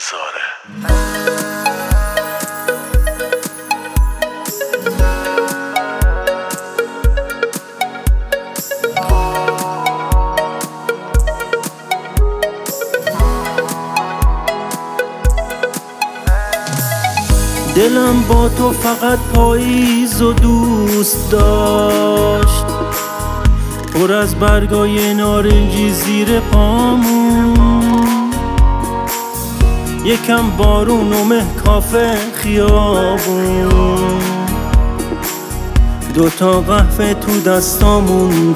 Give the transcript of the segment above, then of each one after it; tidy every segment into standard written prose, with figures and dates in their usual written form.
زاره. دلم با تو فقط پاییز و دوست داشت، پر از برگای نارنجی زیر پامون، یکم بارون و مه کافه خیابون، دوتا قهوه تو دستامون.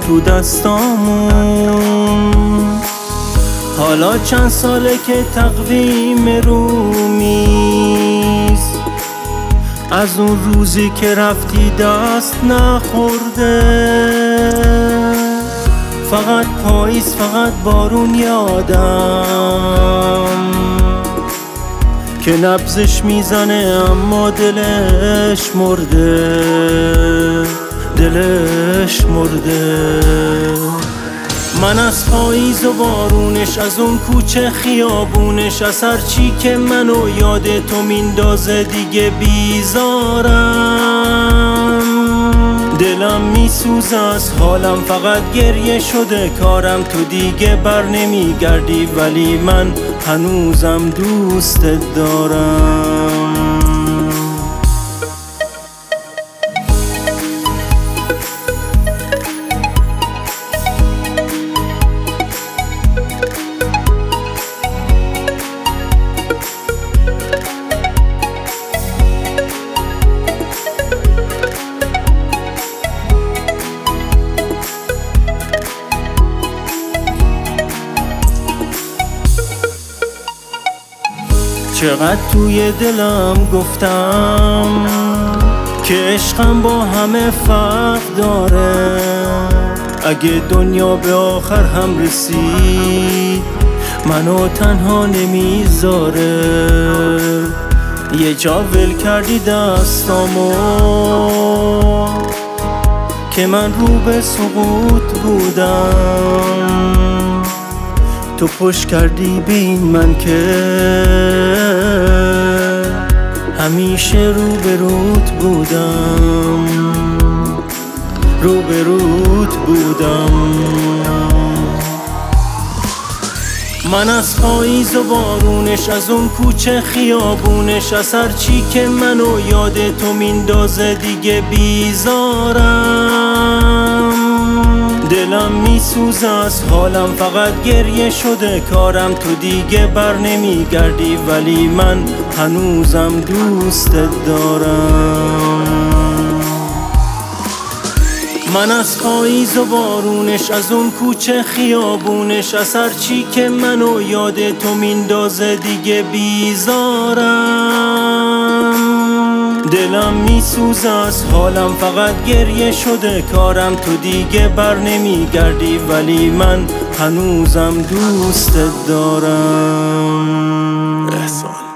حالا چند ساله که تقویم رومیز، از اون روزی که رفتی دست نخورده. فقط پاییز، فقط بارون یادم که نبضش میزنه اما دلش مرده. من از پاییز و بارونش، از اون کوچه خیابونش، از هر چی که منو یاد تو میندازه دیگه بیزارم. دلم میسوزه از حالم، فقط گریه شده کارم. تو دیگه بر نمیگردی ولی من هنوزم دوستت دارم. چقدر توی دلم گفتم که عشقم با همه فرق داره. اگه دنیا به آخر هم رسید منو تنها نمیذاره. یه جا ول کردی دستامو که من رو به سقوط بودم. تو پشت کردی به این من که همیشه روبروت بودم. من از پاییز و بارونش، از اون کوچه خیابونش، از هر چی که منو یاد تو میندازه دیگه بیزارم. دلم میسوزه از حالم، فقط گریه شده کارم. تو دیگه بر نمیگردی ولی من هنوزم دوستت دارم. من از پاییز و بارونش، از اون کوچه خیابونش، از هر چی که منو یاد تو میندازه دیگه بیزارم. دلم میسوزه از حالم، فقط گریه شده کارم. تو دیگه بر نمیگردی ولی من هنوزم دوستت دارم. احسان.